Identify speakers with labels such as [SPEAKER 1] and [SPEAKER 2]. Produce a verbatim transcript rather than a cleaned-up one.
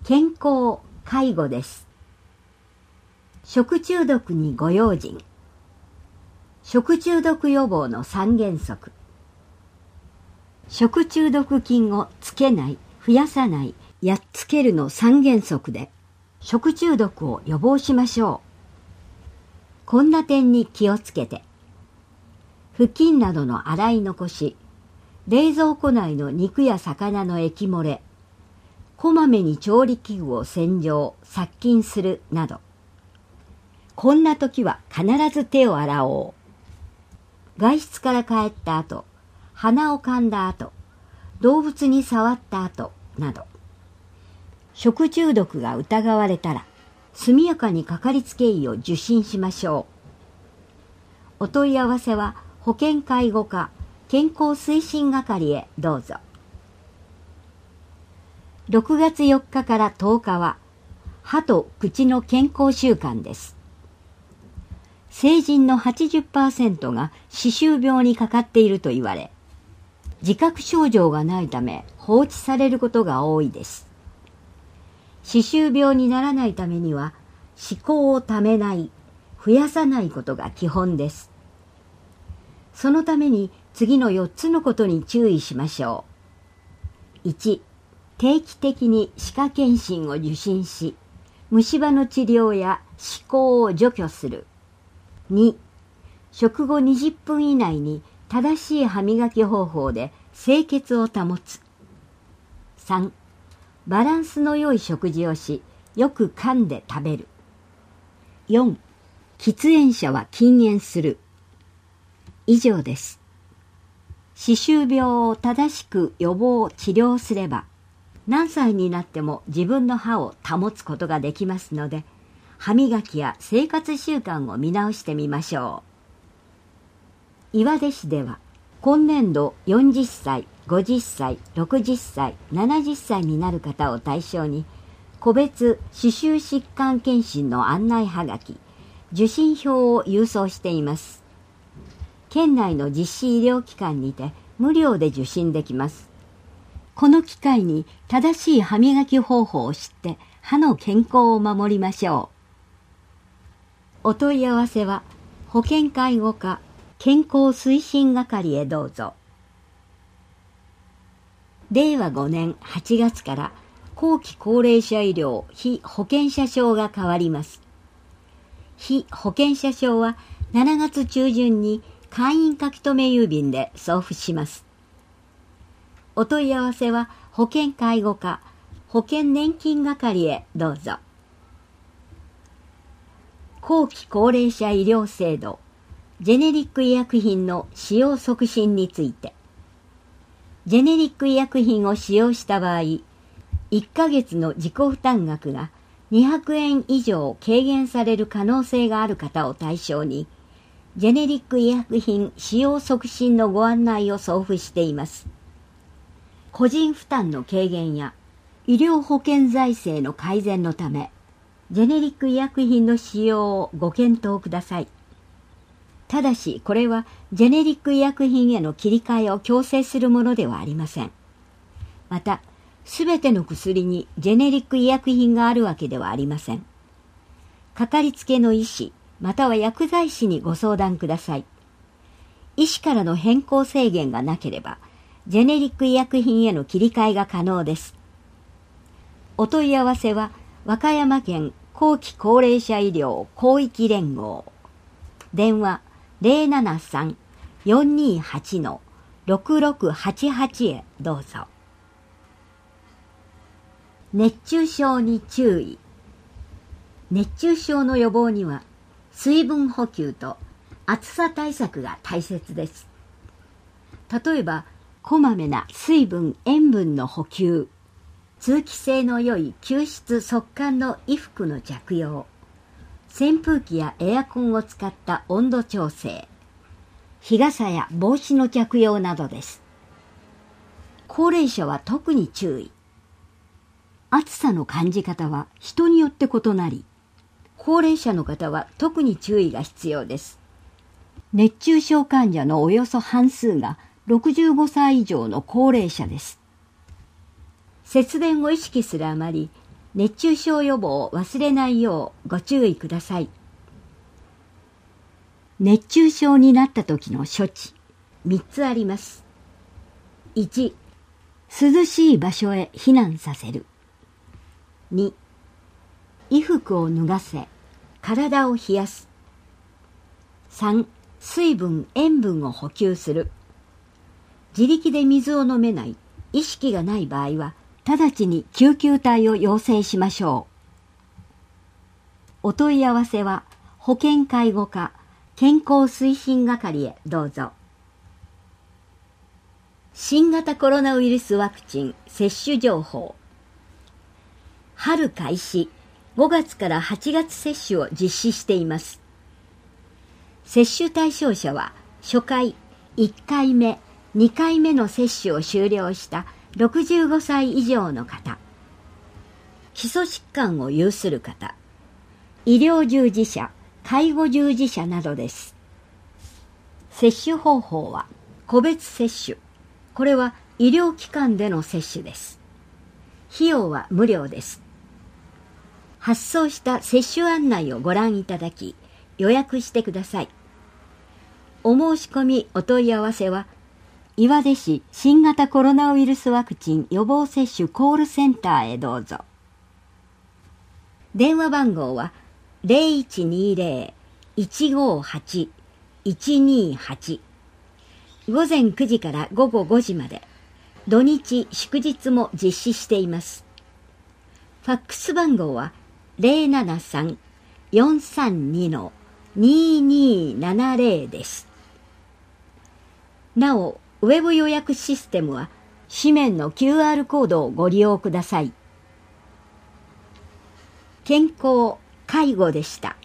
[SPEAKER 1] 健康・介護です。食中毒にご用心。食中毒予防の三原則。食中毒菌をつけない、増やさない、やっつけるの三原則で食中毒を予防しましょう。こんな点に気をつけて。布巾などの洗い残し、冷蔵庫内の肉や魚の液漏れ、こまめに調理器具を洗浄、殺菌するなど。こんな時は必ず手を洗おう。外出から帰った後、鼻を噛んだ後、動物に触った後など。食中毒が疑われたら、速やかにかかりつけ医を受診しましょう。お問い合わせは保健介護課健康推進係へどうぞ。ろくがつよっかからとおかは歯と口の健康週間です。成人の はちじゅっパーセント が歯周病にかかっていると言われ、自覚症状がないため放置されることが多いです。歯周病にならないためには、歯垢をためない、増やさないことが基本です。そのために次のよっつのことに注意しましょう。いち、定期的に歯科検診を受診し、虫歯の治療や歯垢を除去する。に、食後にじゅっぷん以内に正しい歯磨き方法で清潔を保つ。さん、バランスの良い食事をし、よく噛んで食べる。よん、喫煙者は禁煙する。以上です。歯周病を正しく予防治療すれば、何歳になっても自分の歯を保つことができますので、歯磨きや生活習慣を見直してみましょう。岩出市では、今年度よんじゅっさい、ごじゅっさい、ろくじゅっさい、ななじゅっさいになる方を対象に、個別歯周疾患検診の案内はがき、受診票を郵送しています。県内の実施医療機関にて無料で受診できます。この機会に正しい歯磨き方法を知って歯の健康を守りましょう。お問い合わせは保健介護課健康推進係へどうぞ。れいわごねんはちがつから後期高齢者医療被保険者証が変わります。被保険者証はしちがつちゅうじゅんに簡易書留郵便で送付します。お問い合わせは保健介護課保険年金係へどうぞ。後期高齢者医療制度ジェネリック医薬品の使用促進について。ジェネリック医薬品を使用した場合、いっかげつの自己負担額がにひゃくえん以上軽減される可能性がある方を対象に、ジェネリック医薬品使用促進のご案内を送付しています。個人負担の軽減や医療保険財政の改善のため、ジェネリック医薬品の使用をご検討ください。ただし、これはジェネリック医薬品への切り替えを強制するものではありません。また、すべての薬にジェネリック医薬品があるわけではありません。かかりつけの医師、または薬剤師にご相談ください。医師からの変更制限がなければ、ジェネリック医薬品への切り替えが可能です。お問い合わせは、和歌山県後期高齢者医療広域連合。電話ゼロななさん よんにはち ろくろくはちはちへどうぞ。熱中症に注意。熱中症の予防には水分補給と暑さ対策が大切です。例えば、こまめな水分・塩分の補給、通気性の良い吸湿速乾の衣服の着用、扇風機やエアコンを使った温度調整、日傘や帽子の着用などです。高齢者は特に注意。暑さの感じ方は人によって異なり、高齢者の方は特に注意が必要です。熱中症患者のおよそ半数がろくじゅうごさい以上の高齢者です。節電を意識するあまり、 熱中症予防を忘れないようご注意ください。熱中症になった時の処置、みっつあります。いち、涼しい場所へ避難させる。に、衣服を脱がせ、体を冷やす。さん、水分、塩分を補給する。自力で水を飲めない、意識がない場合は、直ちに救急隊を要請しましょう。お問い合わせは、保健介護課、健康推進係へどうぞ。新型コロナウイルスワクチン接種情報。春開始、ごがつからはちがつ接種を実施しています。接種対象者は、初回、いっかいめ、にかいめの接種を終了したろくじゅうごさい以上の方、基礎疾患を有する方、医療従事者、介護従事者などです。接種方法は個別接種。これは医療機関での接種です。費用は無料です。発送した接種案内をご覧いただき、予約してください。お申し込みお問い合わせは、岩出市新型コロナウイルスワクチン予防接種コールセンターへどうぞ。電話番号は ゼロいちにゼロ いちごはち いちにはち。午前くじから午後ごじまで、土日祝日も実施しています。ファックス番号は ゼロななさん よんさんに ににななゼロ です。なお、ウェブ予約システムは紙面の キューアール コードをご利用ください。健康、介護でした。